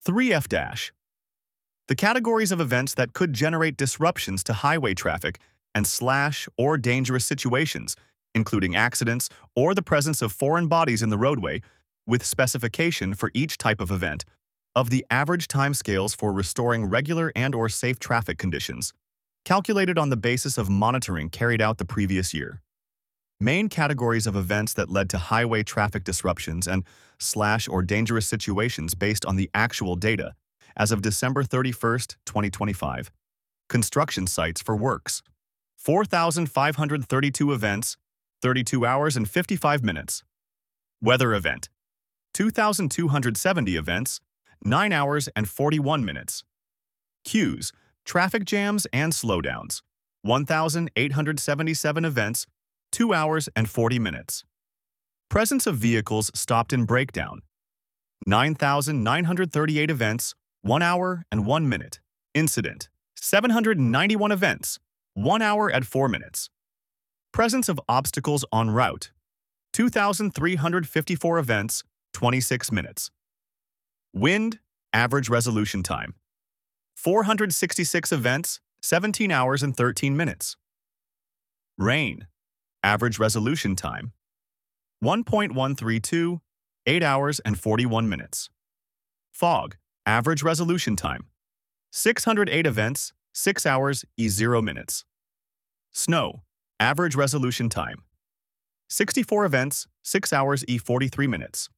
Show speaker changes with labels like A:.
A: 3F dash. The categories of events that could generate disruptions to highway traffic and slash or dangerous situations, including accidents or the presence of foreign bodies in the roadway, with specification for each type of event, of the average timescales for restoring regular and/or safe traffic conditions, calculated on the basis of monitoring carried out the previous year. Main categories of events that led to highway traffic disruptions and slash or dangerous situations based on the actual data as of December 31st, 2025. Construction sites for works. 4,532 events, 32 hours and 55 minutes. Weather event. 2,270 events, 9 hours and 41 minutes. Queues, traffic jams and slowdowns. 1,877 events, 2 hours and 40 minutes. Presence of vehicles stopped in breakdown. 9,938 events, 1 hour and 1 minute. Incident, 791 events, 1 hour and 4 minutes. Presence of obstacles en route, 2,354 events, 26 minutes. Wind, average resolution time, 466 events, 17 hours and 13 minutes. Rain, average resolution time, 1.132, 8 hours and 41 minutes. Fog, average resolution time, 608 events, 6 hours e0 minutes. Snow, average resolution time, 64 events, 6 hours e43 minutes.